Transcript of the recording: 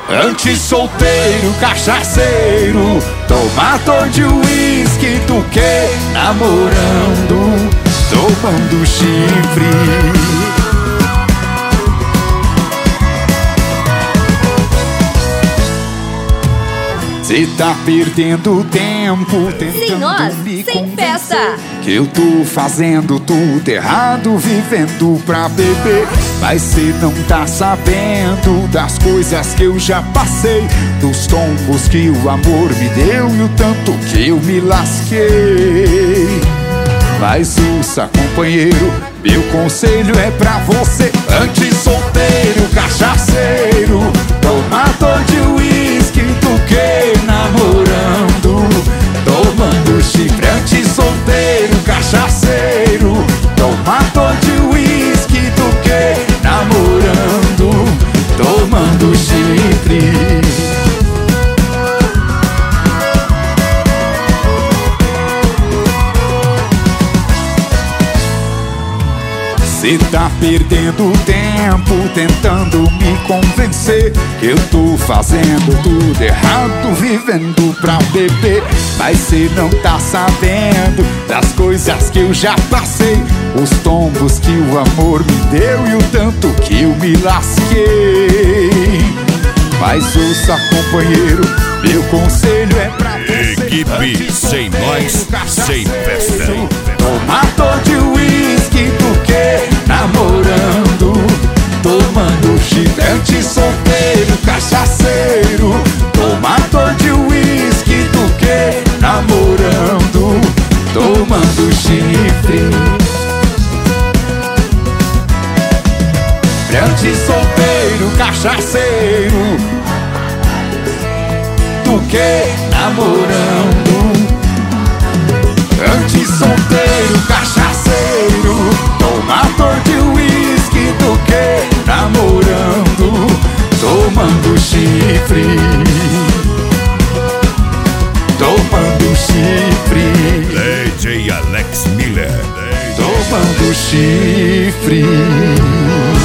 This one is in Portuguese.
Antes solteiro, cachaceiro, tomador de uísque, do que namorando, tomando chifre. Cê tá perdendo tempo tentando sem nós, me sem convencer festa. que eu tô fazendo tudo errado, vivendo pra beber. Mas cê não tá sabendo das coisas que eu já passei, dos tombos que o amor me deu e o tanto que eu me lasquei. Mas ouça, companheiro, meu conselho é pra você. Antes solteiro, cachaceiro, tomador de uísque, do que namorando, tomando chifre. Antes solteiro, cachaceiro, tomador de uísque, do que namorando, tomando chifre. Cê tá perdendo tempo tentando me convencer que eu tô fazendo tudo errado, vivendo pra beber. Mas cê não tá sabendo das coisas que eu já passei, os tombos que o amor me deu e o tanto que eu me lasquei. Mas ouça, companheiro, meu conselho é pra você. Equipe Sem Nós, Sem Festa. Tomador de uísque, do que namorando, tomando chifre. Antes solteiro, cachaceiro, tomador de uísque, do que namorando, tomando chifre. Antes solteiro, cachaceiro, do que namorando. Antes solteiro, cachaceiro, tomador de uísque, do que namorando, tomando chifre. Tomando chifre. DJ Alex Miller. Tomando chifre.